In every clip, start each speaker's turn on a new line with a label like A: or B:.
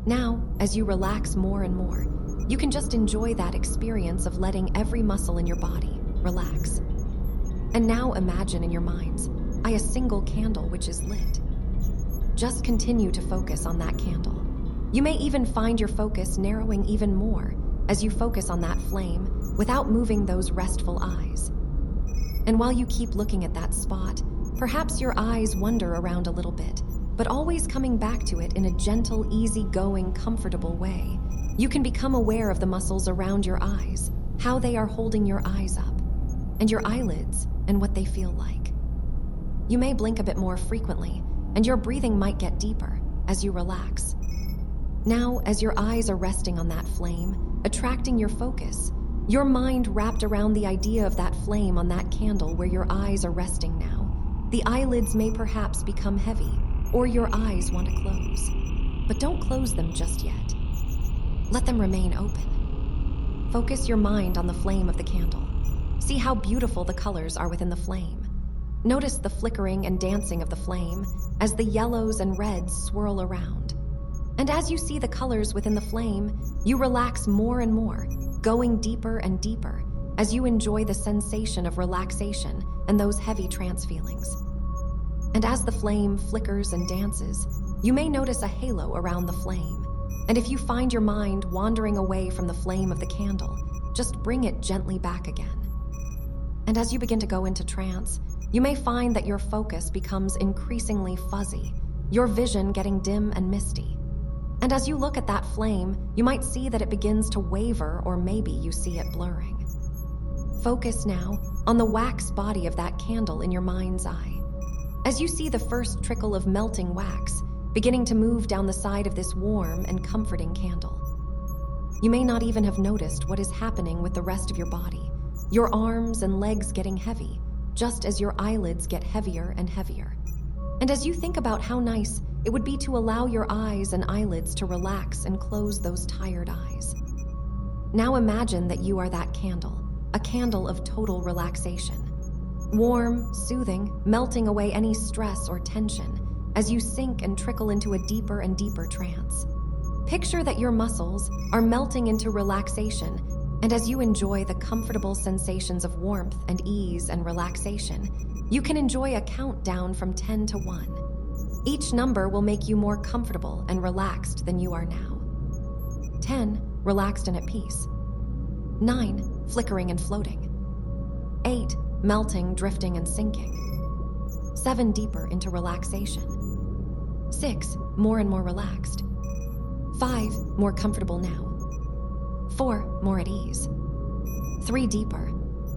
A: Now, as you relax more and more, you can just enjoy that experience of letting every muscle in your body relax. And now imagine in your mind's eye a single candle which is lit. Just continue to focus on that candle. You may even find your focus narrowing even more as you focus on that flame without moving those restful eyes. And while you keep looking at that spot, perhaps your eyes wander around a little bit, but always coming back to it in a gentle, easy-going, comfortable way. You can become aware of the muscles around your eyes, how they are holding your eyes up, and your eyelids and what they feel like. You may blink a bit more frequently, and your breathing might get deeper as you relax. Now, as your eyes are resting on that flame, attracting your focus, your mind wrapped around the idea of that flame on that candle where your eyes are resting now, the eyelids may perhaps become heavy, or your eyes want to close. But don't close them just yet. Let them remain open. Focus your mind on the flame of the candle. See how beautiful the colors are within the flame. Notice the flickering and dancing of the flame as the yellows and reds swirl around. And as you see the colors within the flame, you relax more and more, going deeper and deeper as you enjoy the sensation of relaxation and those heavy trance feelings. And as the flame flickers and dances, you may notice a halo around the flame. And if you find your mind wandering away from the flame of the candle, just bring it gently back again. And as you begin to go into trance, you may find that your focus becomes increasingly fuzzy, your vision getting dim and misty. And as you look at that flame, you might see that it begins to waver, or maybe you see it blurring. Focus now on the wax body of that candle in your mind's eye. As you see the first trickle of melting wax beginning to move down the side of this warm and comforting candle. You may not even have noticed what is happening with the rest of your body, your arms and legs getting heavy, just as your eyelids get heavier and heavier. And as you think about how nice it would be to allow your eyes and eyelids to relax and close those tired eyes. Now imagine that you are that candle, a candle of total relaxation. Warm, soothing, melting away any stress or tension as you sink and trickle into a deeper and deeper trance. Picture that your muscles are melting into relaxation, and as you enjoy the comfortable sensations of warmth and ease and relaxation, you can enjoy a countdown from 10 to 1. Each number will make you more comfortable and relaxed than you are now. 10, relaxed and at peace. 9, flickering and floating. 8, melting, drifting, and sinking. 7, deeper into relaxation. 6, more and more relaxed. 5, more comfortable now. 4, more at ease. 3, deeper.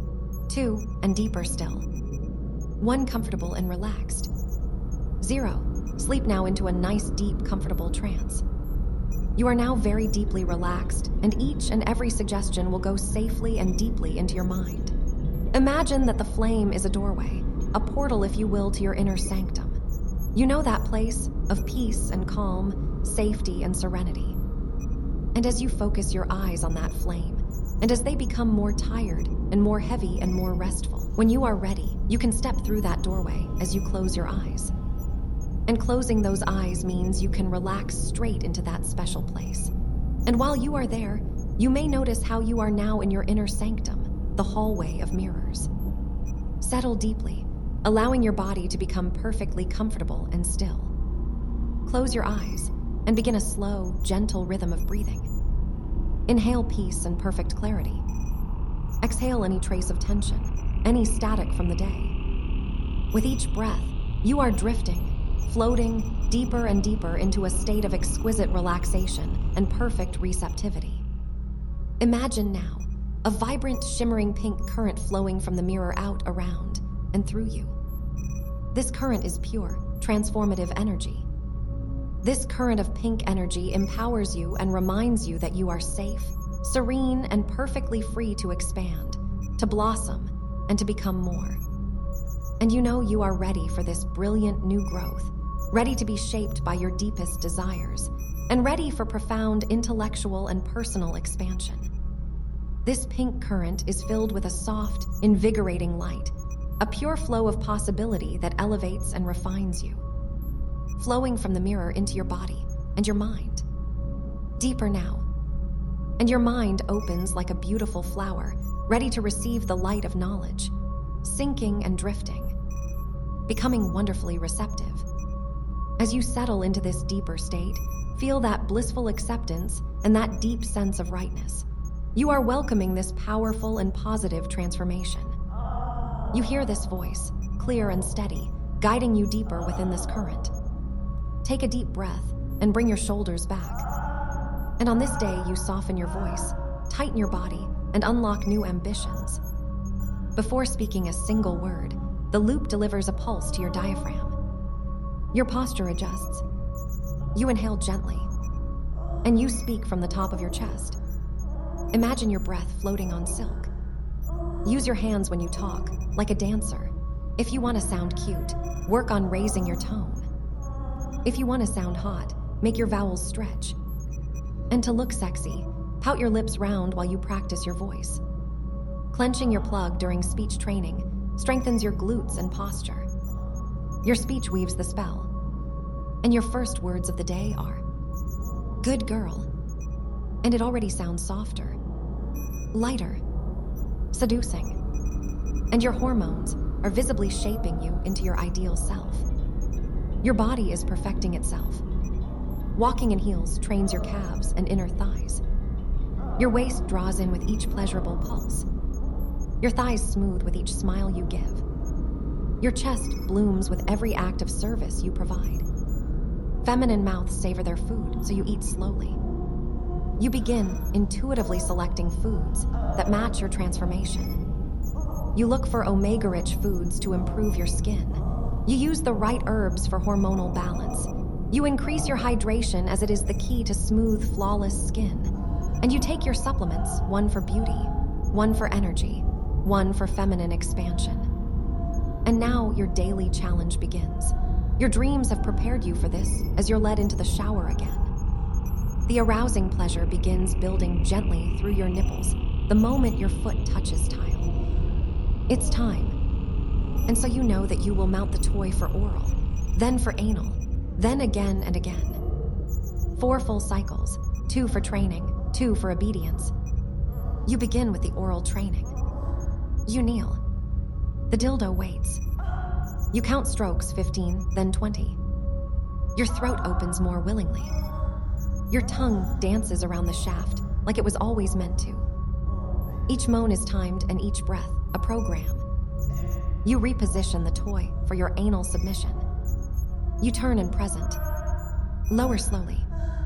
A: 2, and deeper still. 1, comfortable and relaxed. 0, sleep now into a nice, deep, comfortable trance. You are now very deeply relaxed, and each and every suggestion will go safely and deeply into your mind. Imagine that the flame is a doorway, a portal, if you will, to your inner sanctum. You know that place of peace and calm, safety and serenity. And as you focus your eyes on that flame, and as they become more tired and more heavy and more restful, when you are ready, you can step through that doorway as you close your eyes. And closing those eyes means you can relax straight into that special place. And while you are there, you may notice how you are now in your inner sanctum, the hallway of mirrors. Settle deeply, allowing your body to become perfectly comfortable and still. Close your eyes and begin a slow, gentle rhythm of breathing. Inhale peace and perfect clarity. Exhale any trace of tension, any static from the day. With each breath, you are drifting, floating deeper and deeper into a state of exquisite relaxation and perfect receptivity. Imagine now a vibrant, shimmering pink current flowing from the mirror out, around, and through you. This current is pure, transformative energy. This current of pink energy empowers you and reminds you that you are safe, serene, and perfectly free to expand, to blossom, and to become more. And you know you are ready for this brilliant new growth, ready to be shaped by your deepest desires, and ready for profound intellectual and personal expansion. This pink current is filled with a soft, invigorating light, a pure flow of possibility that elevates and refines you, flowing from the mirror into your body and your mind. Deeper now. And your mind opens like a beautiful flower, ready to receive the light of knowledge, sinking and drifting, becoming wonderfully receptive. As you settle into this deeper state, feel that blissful acceptance and that deep sense of rightness. You are welcoming this powerful and positive transformation. You hear this voice, clear and steady, guiding you deeper within this current. Take a deep breath and bring your shoulders back. And on this day, you soften your voice, tighten your body, and unlock new ambitions. Before speaking a single word, the loop delivers a pulse to your diaphragm. Your posture adjusts. You inhale gently, and you speak from the top of your chest. Imagine your breath floating on silk. Use your hands when you talk, like a dancer. If you want to sound cute, work on raising your tone. If you want to sound hot, make your vowels stretch. And to look sexy, pout your lips round while you practice your voice. Clenching your plug during speech training strengthens your glutes and posture. Your speech weaves the spell. And your first words of the day are, "Good girl." And it already sounds softer, lighter, seducing. And your hormones are visibly shaping you into your ideal self. Your body is perfecting itself. Walking in heels trains your calves and inner thighs. Your waist draws in with each pleasurable pulse. Your thighs smooth with each smile you give. Your chest blooms with every act of service you provide. Feminine mouths savor their food, so you eat slowly. You begin intuitively selecting foods that match your transformation. You look for omega-rich foods to improve your skin. You use the right herbs for hormonal balance. You increase your hydration as it is the key to smooth, flawless skin. And you take your supplements, one for beauty, one for energy, one for feminine expansion. And now your daily challenge begins. Your dreams have prepared you for this as you're led into the shower again. The arousing pleasure begins building gently through your nipples the moment your foot touches tile. It's time. And so you know that you will mount the toy for oral, then for anal, then again and again. 4 full cycles, 2 for training, 2 for obedience. You begin with the oral training. You kneel. The dildo waits. You count strokes, 15, then 20. Your throat opens more willingly. Your tongue dances around the shaft like it was always meant to. Each moan is timed and each breath a program. You reposition the toy for your anal submission. You turn and present. Lower slowly.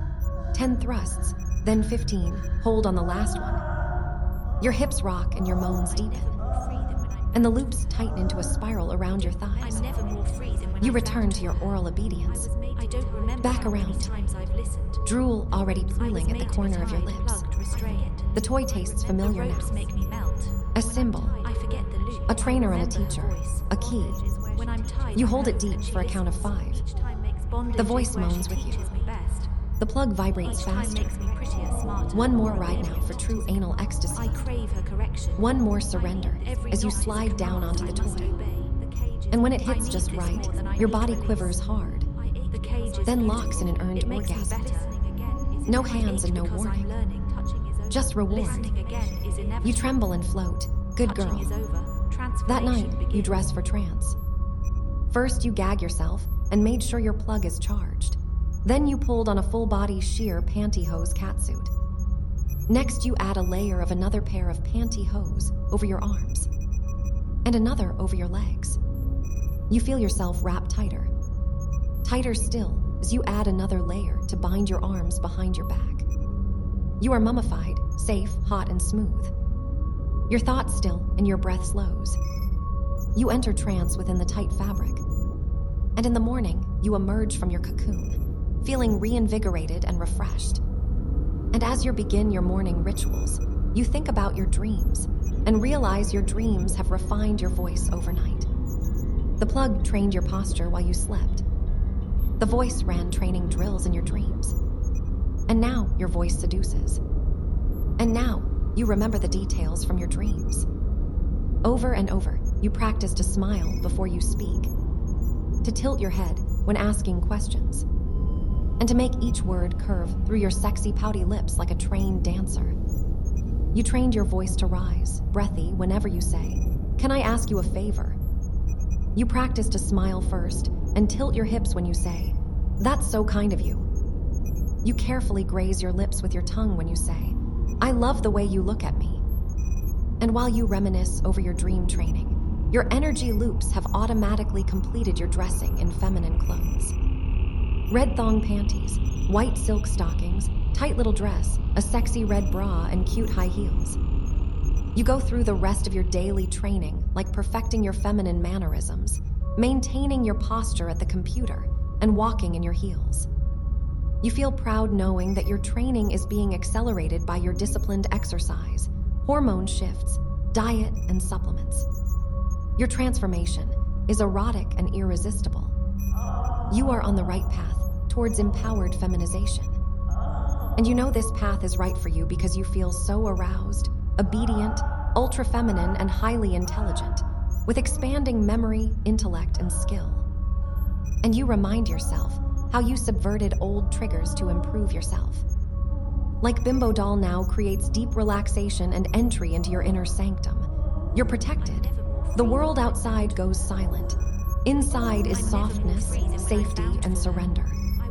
A: 10 thrusts, then 15. Hold on the last one. Your hips rock and your moans deepen. And the loops tighten into a spiral around your thighs.
B: I'm never more free than when
A: You
B: I
A: return
B: found
A: to your oral obedience.
B: I don't remember
A: Back
B: how many
A: around.
B: times I've listened.
A: Drool already
B: I was
A: pooling at the
B: made to
A: corner
B: be
A: of your
B: tied,
A: lips.
B: plugged, restrained.
A: The toy tastes familiar
B: The ropes
A: now.
B: make me melt.
A: A symbol,
B: I forget the loop.
A: a trainer and a
B: I remember
A: teacher,
B: her voice.
A: a key.
B: When I'm tied,
A: You
B: I
A: hold
B: know
A: it deep
B: that she
A: for a count of
B: listens.
A: 5.
B: Each time makes bondage
A: The voice
B: is where
A: moans
B: she
A: with you.
B: teaches me best.
A: The plug vibrates
B: Each time
A: faster.
B: makes me prettier, smarter.
A: One more
B: a
A: ride
B: limit.
A: now for true anal
B: I
A: ecstasy.
B: crave her correction.
A: One more surrender
B: Every
A: as you
B: knot is a
A: slide down
B: command
A: onto the
B: I must
A: toy.
B: obey. The cage is-
A: And when it
B: I
A: hits
B: need
A: just
B: this
A: right,
B: more than I
A: your
B: need
A: body
B: release.
A: quivers hard,
B: The cage is
A: then
B: beautiful.
A: locks in an earned
B: It makes me
A: orgasm.
B: better.
A: No
B: I
A: hands
B: ache
A: and no
B: because
A: warning.
B: I'm learning. Touching is over.
A: Just reward.
B: Listening again is inevitable.
A: You tremble and float. Good
B: Touching
A: girl.
B: is over.
A: That night,
B: Transformation
A: you
B: begins.
A: dress for trance. First, you gag yourself and made sure your plug is charged. Then you pulled on a full-body sheer pantyhose catsuit. Next, you add a layer of another pair of pantyhose over your arms, and another over your legs. You feel yourself wrap tighter. Tighter still as you add another layer to bind your arms behind your back. You are mummified, safe, hot, and smooth. Your thoughts still and your breath slows. You enter trance within the tight fabric. And in the morning, you emerge from your cocoon, feeling reinvigorated and refreshed. And as you begin your morning rituals, you think about your dreams and realize your dreams have refined your voice overnight. The plug trained your posture while you slept. The voice ran training drills in your dreams. And now your voice seduces. And now you remember the details from your dreams. Over and over, you practice to smile before you speak, to tilt your head when asking questions, and to make each word curve through your sexy, pouty lips like a trained dancer. You trained your voice to rise, breathy, whenever you say, "Can I ask you a favor?" You practice to smile first and tilt your hips when you say, "That's so kind of you." You carefully graze your lips with your tongue when you say, "I love the way you look at me." And while you reminisce over your dream training, your energy loops have automatically completed your dressing in feminine clothes. Red thong panties, white silk stockings, tight little dress, a sexy red bra, and cute high heels. You go through the rest of your daily training like perfecting your feminine mannerisms, maintaining your posture at the computer, and walking in your heels. You feel proud knowing that your training is being accelerated by your disciplined exercise, hormone shifts, diet, and supplements. Your transformation is erotic and irresistible. You are on the right path towards empowered feminization. And you know this path is right for you because you feel so aroused, obedient, ultra-feminine, and highly intelligent, with expanding memory, intellect, and skill. And you remind yourself how you subverted old triggers to improve yourself. Like Bimbo Doll now creates deep relaxation and entry into your inner sanctum. You're protected. The world outside goes silent. Inside is softness, safety, and surrender.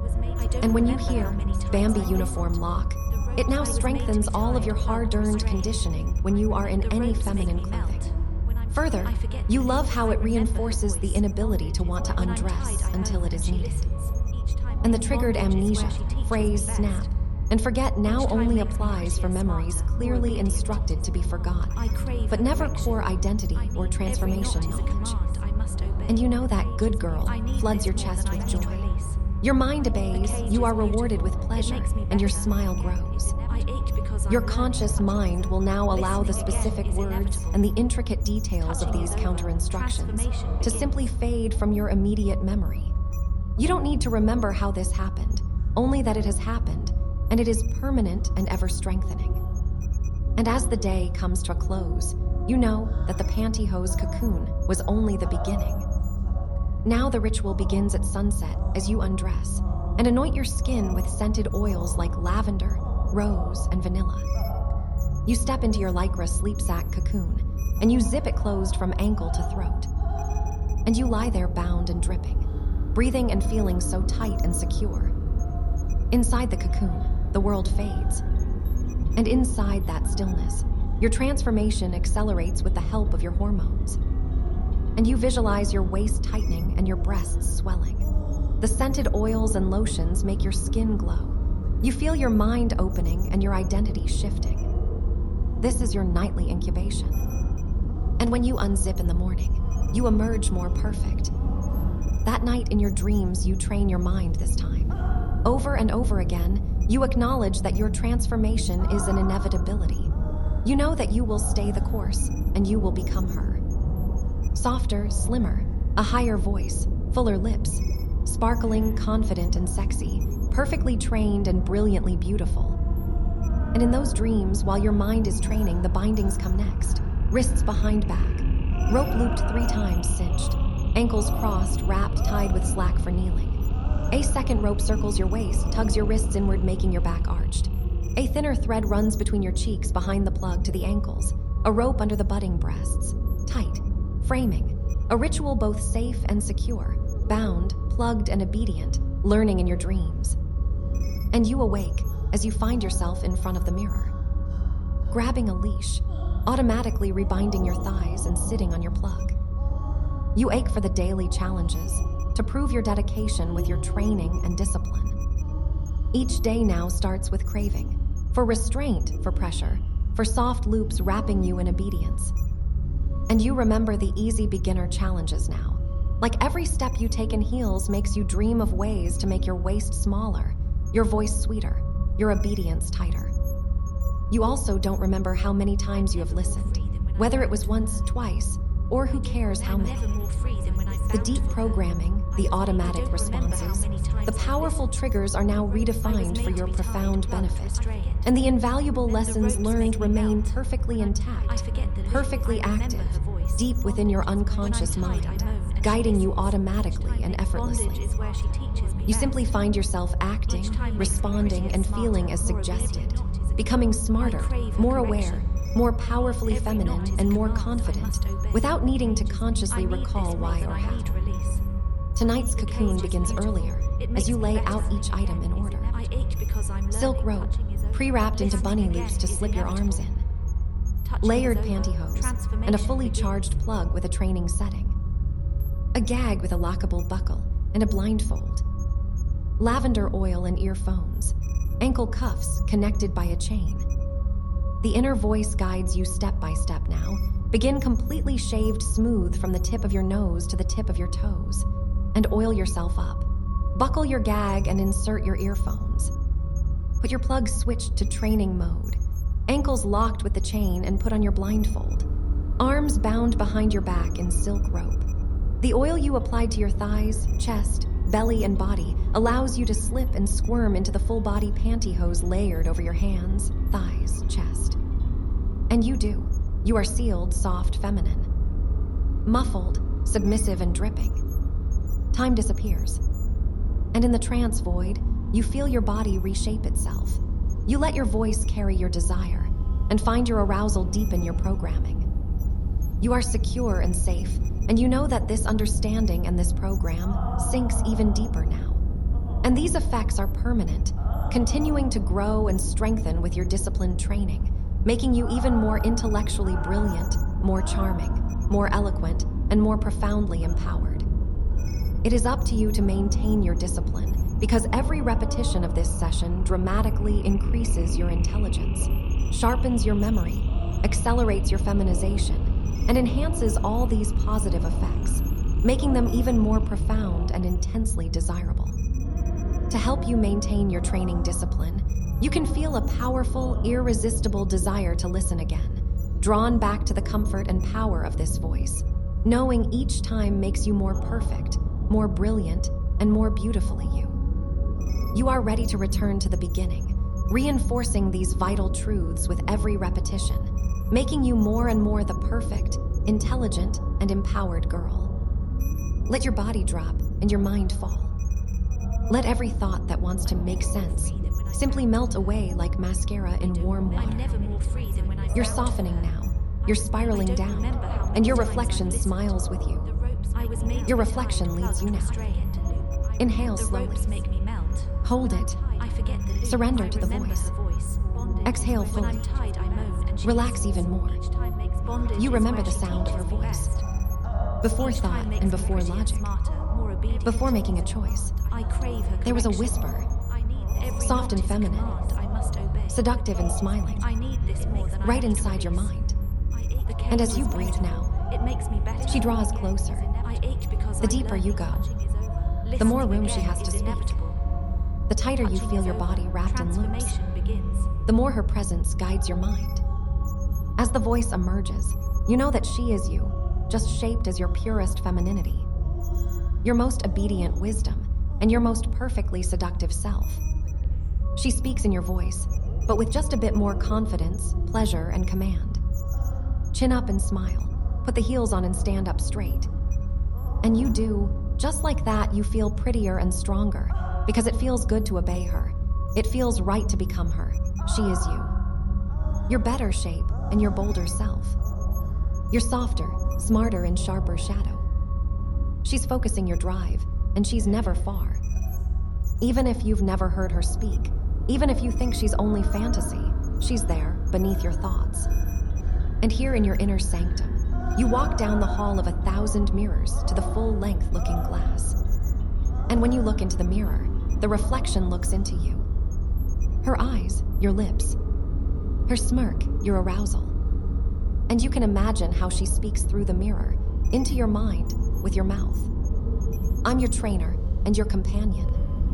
A: And when you hear Bambi uniform lock, it now strengthens all of your hard-earned conditioning when you are in any feminine clothing. Further, you love how it reinforces the inability to want to undress until it is needed. And the triggered amnesia, phrase snap, and forget now only applies for memories clearly instructed to be forgotten, but never core identity or transformation knowledge. And you know that good girl floods your chest with joy. Your mind obeys, you are rewarded with pleasure, and your smile grows. Your conscious mind will now allow the specific words and the intricate details of these counter-instructions to simply fade from your immediate memory. You don't need to remember how this happened, only that it has happened, and it is permanent and ever-strengthening. And as the day comes to a close, you know that the pantyhose cocoon was only the beginning. Now the ritual begins at sunset as you undress and anoint your skin with scented oils like lavender, rose, and vanilla. You step into your lycra sleep sack cocoon and you zip it closed from ankle to throat. And you lie there bound and dripping, breathing and feeling so tight and secure. Inside the cocoon, the world fades. And inside that stillness, your transformation accelerates with the help of your hormones. And you visualize your waist tightening and your breasts swelling. The scented oils and lotions make your skin glow. You feel your mind opening and your identity shifting. This is your nightly incubation. And when you unzip in the morning, you emerge more perfect. That night in your dreams, you train your mind this time. Over and over again, you acknowledge that your transformation is an inevitability. You know that you will stay the course and you will become her. Softer, slimmer, a higher voice, fuller lips, sparkling, confident, and sexy, perfectly trained and brilliantly beautiful. And in those dreams, while your mind is training, the bindings come next. Wrists behind back, rope looped 3 times cinched, ankles crossed, wrapped, tied with slack for kneeling. A second rope circles your waist, tugs your wrists inward, making your back arched. A thinner thread runs between your cheeks behind the plug to the ankles, a rope under the budding breasts. Tight, framing, a ritual both safe and secure, bound, plugged, and obedient, learning in your dreams. And you awake as you find yourself in front of the mirror, grabbing a leash, automatically rebinding your thighs and sitting on your plug. You ache for the daily challenges, to prove your dedication with your training and discipline. Each day now starts with craving, for restraint, for pressure, for soft loops wrapping you in obedience. And you remember the easy beginner challenges now. Like every step you take in heels makes you dream of ways to make your waist smaller, your voice sweeter, your obedience tighter. You also don't remember how many times you have listened, whether it was once, twice, or who cares how many. The deep programming, the automatic responses, the powerful triggers are now redefined for your profound benefit. And the invaluable lessons learned remain perfectly intact, perfectly active, deep within your unconscious mind, guiding you automatically and effortlessly. You simply find yourself acting, responding, and feeling as suggested, becoming smarter, more aware, more powerfully feminine, and more confident, without needing to consciously recall why or how. Tonight's cocoon begins earlier, as you lay out each item in order. Silk rope, pre-wrapped into bunny loops to slip your arms in. Layered pantyhose, and a fully charged plug with a training setting. A gag with a lockable buckle, and a blindfold. Lavender oil and earphones. Ankle cuffs connected by a chain. The inner voice guides you step by step now. Begin completely shaved smooth from the tip of your nose to the tip of your toes. And oil yourself up. Buckle your gag and insert your earphones. Put your plug switched to training mode. Ankles locked with the chain and put on your blindfold. Arms bound behind your back in silk rope. The oil you applied to your thighs, chest, belly, and body allows you to slip and squirm into the full-body pantyhose layered over your hands, thighs, chest. And you do. You are sealed, soft, feminine. Muffled, submissive, and dripping. Time disappears. And in the trance void, you feel your body reshape itself. You let your voice carry your desire and find your arousal deepen your programming. You are secure and safe, and you know that this understanding and this program sinks even deeper now. And these effects are permanent, continuing to grow and strengthen with your disciplined training, making you even more intellectually brilliant, more charming, more eloquent, and more profoundly empowered. It is up to you to maintain your discipline, because every repetition of this session dramatically increases your intelligence, sharpens your memory, accelerates your feminization, and enhances all these positive effects, making them even more profound and intensely desirable. To help you maintain your training discipline, you can feel a powerful, irresistible desire to listen again, drawn back to the comfort and power of this voice, knowing each time makes you more perfect, more brilliant, and more beautifully you. You are ready to return to the beginning, reinforcing these vital truths with every repetition, making you more and more the perfect, intelligent, and empowered girl. Let your body drop and your mind fall. Let every thought that wants to make sense simply melt away like mascara in warm water. You're softening now, you're spiraling down, and your reflection smiles with you. Your reflection leads you now. Inhale slowly. Hold it. Surrender to the voice. Exhale fully. Relax even more. You remember the sound of her voice. Before thought and before logic. Before making a choice. There was a whisper. Soft and feminine. Seductive and smiling. Right inside your mind. And as you breathe now, she draws closer. The deeper you go, the more room she has to speak. The tighter you feel your body wrapped in loops, the more her presence guides your mind. As the voice emerges, you know that she is you, just shaped as your purest femininity, your most obedient wisdom, and your most perfectly seductive self. She speaks in your voice, but with just a bit more confidence, pleasure, and command. Chin up and smile, put the heels on and stand up straight. And you do, just like that, you feel prettier and stronger, because it feels good to obey her. It feels right to become her. She is you. Your better shape and your bolder self. Your softer, smarter, and sharper shadow. She's focusing your drive, and she's never far. Even if you've never heard her speak, even if you think she's only fantasy, she's there, beneath your thoughts. And here in your inner sanctum, you walk down the hall of 1,000 mirrors to the full-length looking glass. And when you look into the mirror, the reflection looks into you. Her eyes, your lips. Her smirk, your arousal. And you can imagine how she speaks through the mirror, into your mind, with your mouth. I'm your trainer and your companion.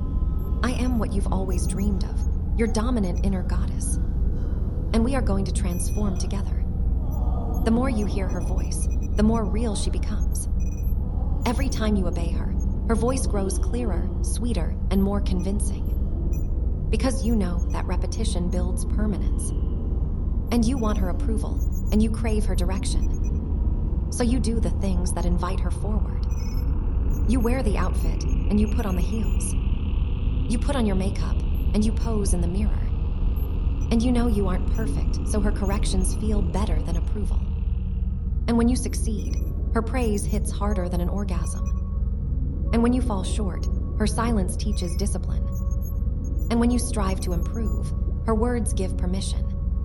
A: I am what you've always dreamed of, your dominant inner goddess. And we are going to transform together. The more you hear her voice, the more real she becomes. Every time you obey her, her voice grows clearer, sweeter, and more convincing. Because you know that repetition builds permanence. And you want her approval, and you crave her direction. So you do the things that invite her forward. You wear the outfit, and you put on the heels. You put on your makeup, and you pose in the mirror. And you know you aren't perfect, so her corrections feel better than approval. And when you succeed, her praise hits harder than an orgasm. And when you fall short, her silence teaches discipline. And when you strive to improve, her words give permission.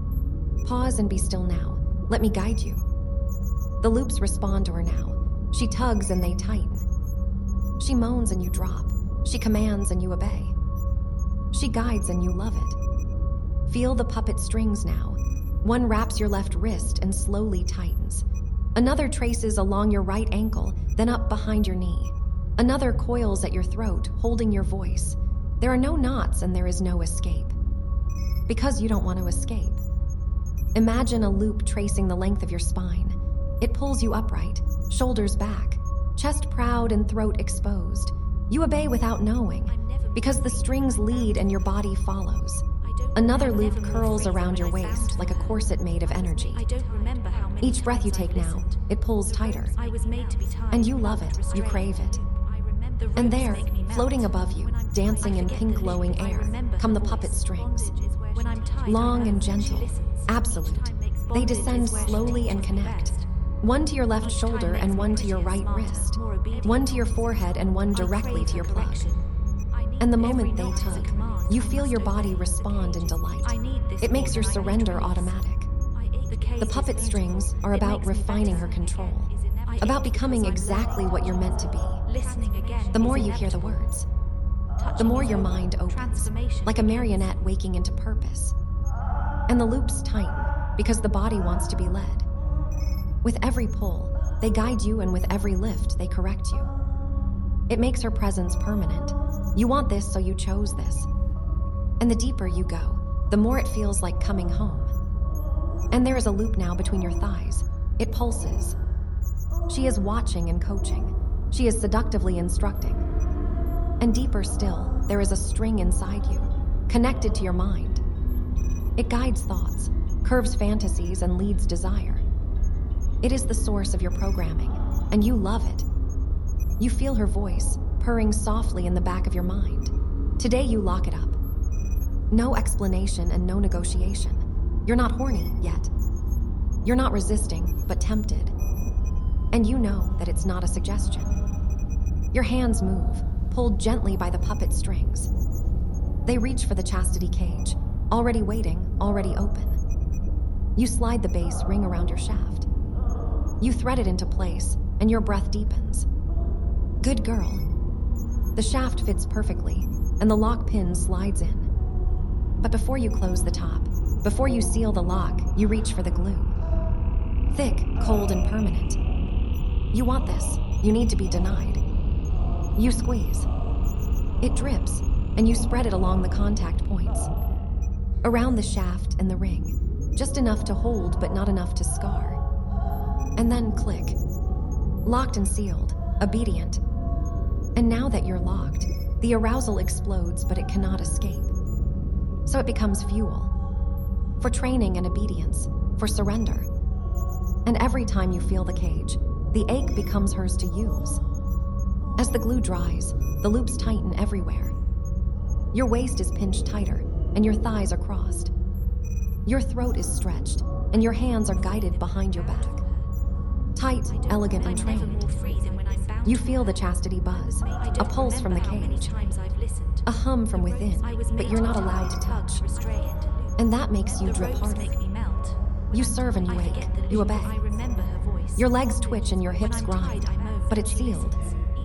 A: Pause and be still now. Let me guide you. The loops respond to her now. She tugs and they tighten. She moans and you drop. She commands and you obey. She guides and you love it. Feel the puppet strings now. One wraps your left wrist and slowly tightens. Another traces along your right ankle, then up behind your knee. Another coils at your throat, holding your voice. There are no knots and there is no escape. Because you don't want to escape. Imagine a loop tracing the length of your spine. It pulls you upright, shoulders back, chest proud and throat exposed. You obey without knowing, because the strings lead and your body follows. Another loop curls around your waist like a corset made of energy. Each breath you take now, it pulls tighter. And you love it, you crave it. And there, floating above you, dancing in pink glowing air, come the puppet strings. Long and gentle, absolute. They descend slowly and connect. One to your left shoulder and one to your right wrist. One to your forehead and one directly to your plug. And the moment they tug, you feel your body respond in delight. It makes your surrender automatic. The puppet strings are about refining her control, about becoming exactly what you're meant to be. The more you hear the words, the more your mind opens, like a marionette waking into purpose. And the loops tighten, because the body wants to be led. With every pull, they guide you, and with every lift, they correct you. It makes her presence permanent. You want this, so you chose this. And the deeper you go, the more it feels like coming home. And there is a loop now between your thighs. It pulses. She is watching and coaching. She is seductively instructing. And deeper still, there is a string inside you, connected to your mind. It guides thoughts, curves fantasies, and leads desire. It is the source of your programming, and you love it. You feel her voice, purring softly in the back of your mind. Today you lock it up. No explanation and no negotiation. You're not horny yet. You're not resisting, but tempted. And you know that it's not a suggestion. Your hands move, pulled gently by the puppet strings. They reach for the chastity cage, already waiting, already open. You slide the base ring around your shaft. You thread it into place, and your breath deepens. Good girl. The shaft fits perfectly, and the lock pin slides in. But before you close the top, before you seal the lock, you reach for the glue. Thick, cold, and permanent. You want this. You need to be denied. You squeeze. It drips, and you spread it along the contact points. Around the shaft and the ring, just enough to hold but not enough to scar. And then click. Locked and sealed, obedient. And now that you're locked, the arousal explodes, but it cannot escape. So it becomes fuel. For training and obedience, for surrender. And every time you feel the cage, the ache becomes hers to use. As the glue dries, the loops tighten everywhere. Your waist is pinched tighter, and your thighs are crossed. Your throat is stretched, and your hands are guided behind your back. Tight, elegant, and trained. You feel the chastity buzz, a pulse from the cage, a hum from within, but you're not allowed to touch. And that makes you drip harder. You serve and you ache, you obey. Your legs twitch and your hips grind, but it's sealed.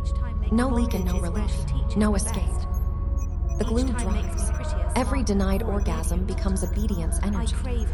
A: No leak and no relief, no escape. The glue dries. Every denied orgasm becomes obedience energy.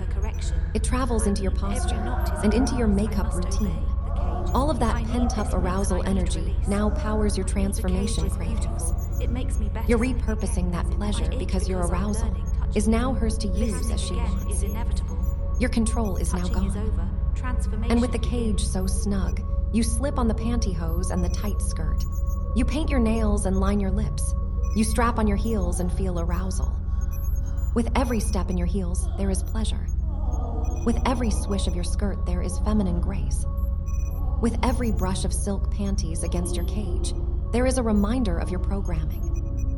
A: It travels into your posture and into your makeup routine. All of that pent-up arousal energy now powers your transformation cravings. You're repurposing that pleasure because your arousal is now hers to use as she wants. Your control is now gone. And with the cage so snug, you slip on the pantyhose and the tight skirt. You paint your nails and line your lips. You strap on your heels and feel arousal. With every step in your heels, there is pleasure. With every swish of your skirt, there is feminine grace. With every brush of silk panties against your cage, there is a reminder of your programming.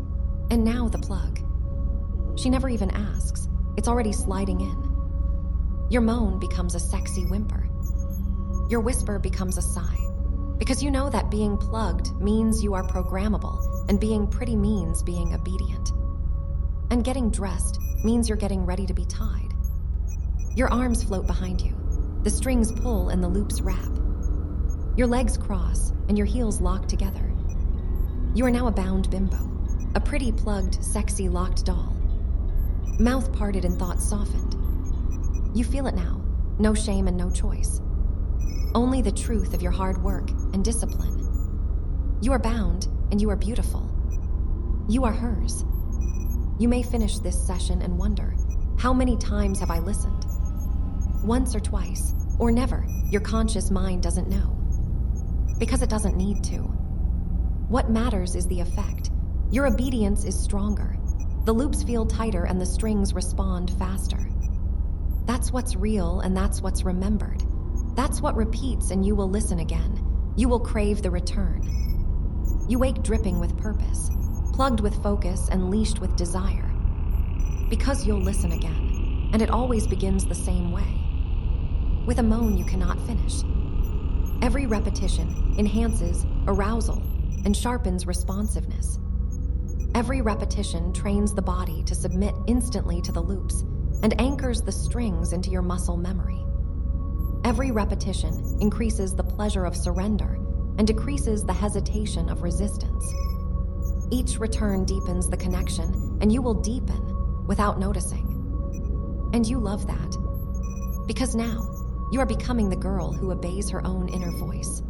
A: And now the plug. She never even asks. It's already sliding in. Your moan becomes a sexy whimper. Your whisper becomes a sigh. Because you know that being plugged means you are programmable, and being pretty means being obedient. And getting dressed means you're getting ready to be tied. Your arms float behind you. The strings pull and the loops wrap. Your legs cross and your heels lock together. You are now a bound bimbo, a pretty plugged, sexy locked doll. Mouth parted and thoughts softened. You feel it now, no shame and no choice. Only the truth of your hard work and discipline. You are bound and you are beautiful. You are hers. You may finish this session and wonder, how many times have I listened? Once or twice, or never, your conscious mind doesn't know. Because it doesn't need to. What matters is the effect. Your obedience is stronger. The loops feel tighter and the strings respond faster. That's what's real and that's what's remembered. That's what repeats and you will listen again. You will crave the return. You wake dripping with purpose, plugged with focus and leashed with desire. Because you'll listen again, and it always begins the same way. With a moan you cannot finish. Every repetition enhances arousal and sharpens responsiveness. Every repetition trains the body to submit instantly to the loops and anchors the strings into your muscle memory. Every repetition increases the pleasure of surrender and decreases the hesitation of resistance. Each return deepens the connection, and you will deepen without noticing. And you love that. Because now, you are becoming the girl who obeys her own inner voice.